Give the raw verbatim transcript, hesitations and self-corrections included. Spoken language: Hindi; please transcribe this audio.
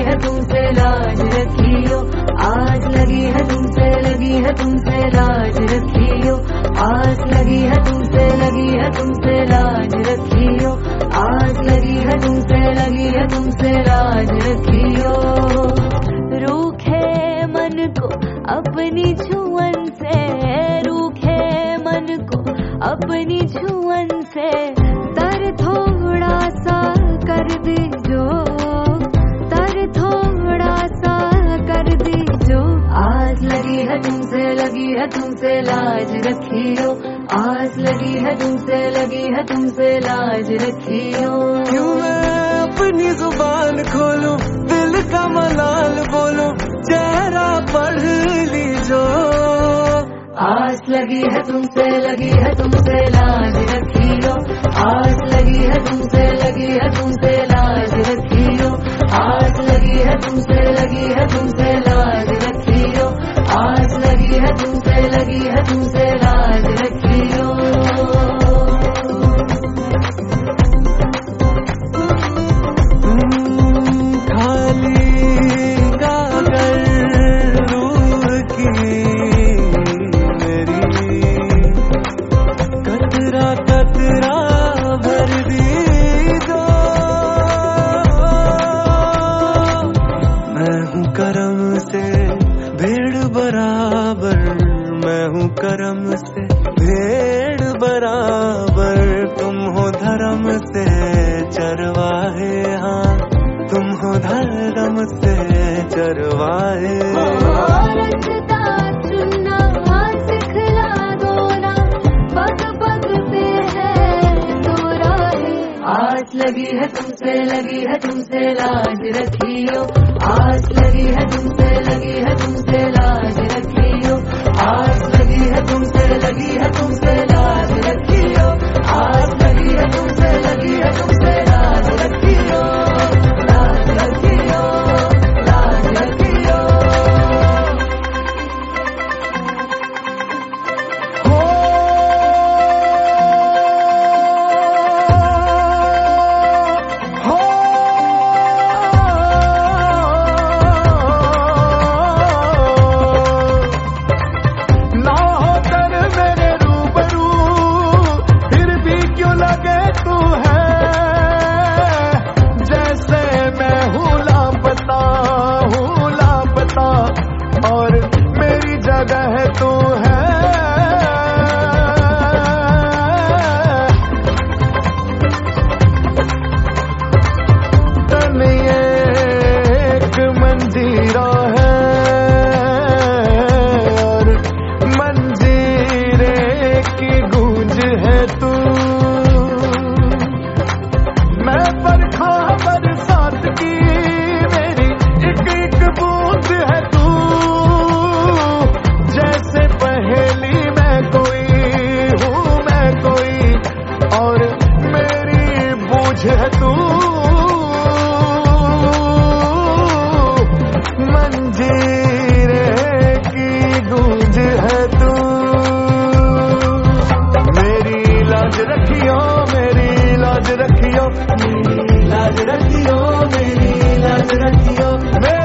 है तुमसे लाज रखियो, आज लगी है तुमसे लगी है तुमसे लाज रखियो, आज लगी है तुमसे लगी है तुमसे लाज रखियो, आज लगी है तुमसे लगी है तुमसे लाज रखियो। रूखे मन को अपनी छुअन से, रूखे मन को अपनी छुअन से तर थोड़ा सा कर दीजो, तर थोड़ा सा कर दीजो। आज लगी है तुमसे लगी है तुमसे लाज रखियो, आज लगी है तुमसे लगी है तुमसे लाज रखियो। क्यों मैं अपनी जुबान खोलूं, दिल का मलाल बोलूं, चेहरा पढ़ लीजो। आज लगी है तुमसे लगी है तुमसे लाज रखियो, आज लगी है तुमसे लगी है तुमसे लाज रखियो, आज लगी है तुमसे लगी है तुमसे लाज रखियो, आज लगी है तुमसे लगी है तुमसे लाज रखियो। करम से भेड़ बराबर, मैं हूँ करम से भेड़ बराबर, तुम हो धर्म से चरवाहे, हाँ तुम हो धर्म से चरवाहे। आज लगी है तुमसे लगी है तुमसे लाज रखियो, आज लगी है तुमसे लगी है तुमसे लाज रखियो, आज लगी है तुमसे लगी है तुमसे लाज रखियो, आज लगी है तुमसे लगी है तुमसे लाज रखियो, लाज रखियो, लाज रखियो। मंजीरा है और मंजीरे की गूंज है तू, मैं बरखा बरसात की मेरी एक एक बूंद है तू, जैसे पहेली मैं कोई हूँ मैं कोई और मेरी बूझ है तू, मंजीरे की गूंज है तू। मेरी लाज रखियो मेरी लाज रखियो, मेरी लाज रखियो मेरी लाज रखियो।